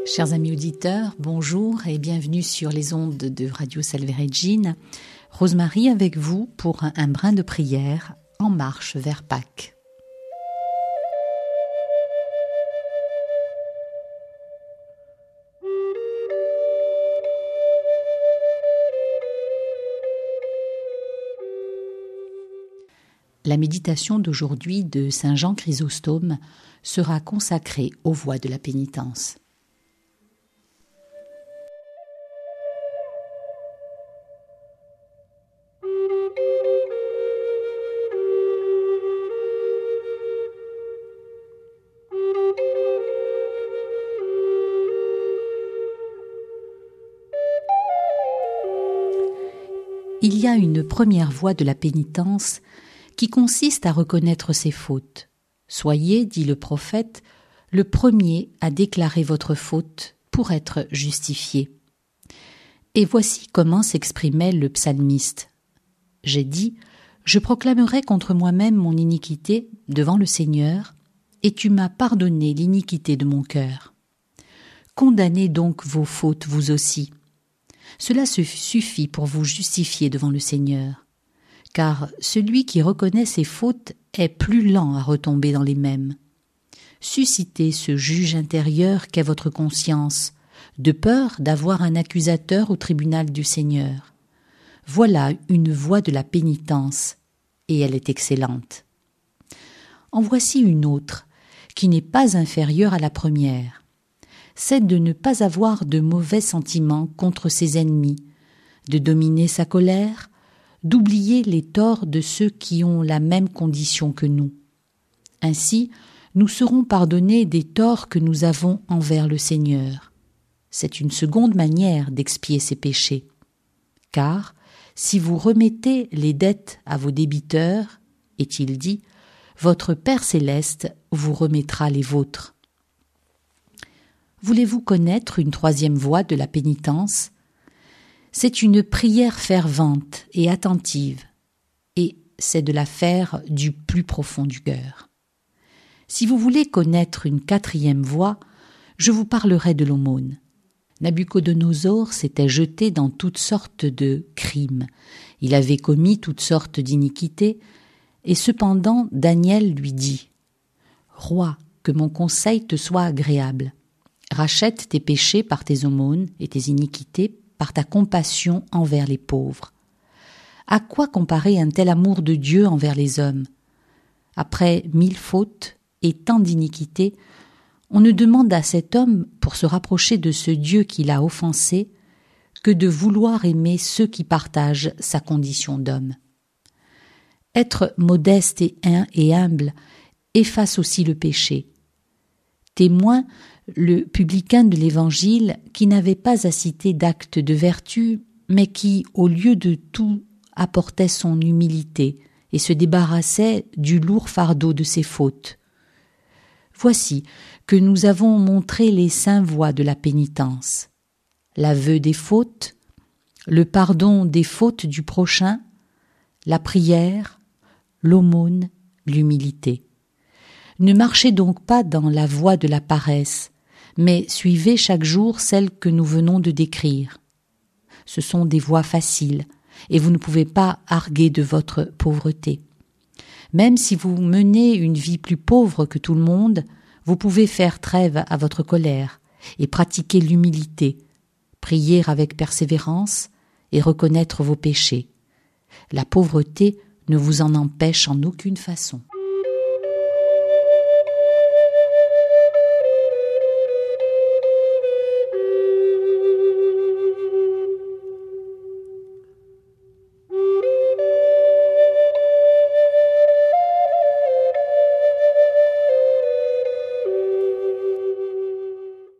Chers amis auditeurs, bonjour et bienvenue sur les ondes de Radio Salve Regina. Rosemary avec vous pour un brin de prière en marche vers Pâques. La méditation d'aujourd'hui de Saint Jean Chrysostome sera consacrée aux voies de la pénitence. Il y a une première voie de la pénitence qui consiste à reconnaître ses fautes. Soyez, dit le prophète, le premier à déclarer votre faute pour être justifié. Et voici comment s'exprimait le psalmiste. J'ai dit, je proclamerai contre moi-même mon iniquité devant le Seigneur, et tu m'as pardonné l'iniquité de mon cœur. Condamnez donc vos fautes vous aussi. Cela suffit pour vous justifier devant le Seigneur. Car celui qui reconnaît ses fautes est plus lent à retomber dans les mêmes. Suscitez ce juge intérieur qu'est votre conscience, de peur d'avoir un accusateur au tribunal du Seigneur. Voilà une voie de la pénitence, et elle est excellente. En voici une autre, qui n'est pas inférieure à la première. C'est de ne pas avoir de mauvais sentiments contre ses ennemis, de dominer sa colère, d'oublier les torts de ceux qui ont la même condition que nous. Ainsi, nous serons pardonnés des torts que nous avons envers le Seigneur. C'est une seconde manière d'expier ses péchés. Car, si vous remettez les dettes à vos débiteurs, est-il dit, votre Père céleste vous remettra les vôtres. Voulez-vous connaître une troisième voie de la pénitence ? C'est une prière fervente et attentive, et c'est de la faire du plus profond du cœur. Si vous voulez connaître une quatrième voie, je vous parlerai de l'aumône. Nabuchodonosor s'était jeté dans toutes sortes de crimes. Il avait commis toutes sortes d'iniquités, et cependant Daniel lui dit « Roi, que mon conseil te soit agréable. Rachète tes péchés par tes aumônes et tes iniquités par ta compassion envers les pauvres. À quoi comparer un tel amour de Dieu envers les hommes ? Après 1000 fautes et tant d'iniquités, on ne demande à cet homme, pour se rapprocher de ce Dieu qu'il a offensé, que de vouloir aimer ceux qui partagent sa condition d'homme. Être modeste et humble efface aussi le péché. Témoin, le publicain de l'Évangile, qui n'avait pas à citer d'actes de vertu, mais qui, au lieu de tout, apportait son humilité et se débarrassait du lourd fardeau de ses fautes. Voici que nous avons montré les 5 voies de la pénitence. L'aveu des fautes, le pardon des fautes du prochain, la prière, l'aumône, l'humilité. Ne marchez donc pas dans la voie de la paresse, mais suivez chaque jour celle que nous venons de décrire. Ce sont des voies faciles, et vous ne pouvez pas arguer de votre pauvreté. Même si vous menez une vie plus pauvre que tout le monde, vous pouvez faire trêve à votre colère et pratiquer l'humilité, prier avec persévérance et reconnaître vos péchés. La pauvreté ne vous en empêche en aucune façon.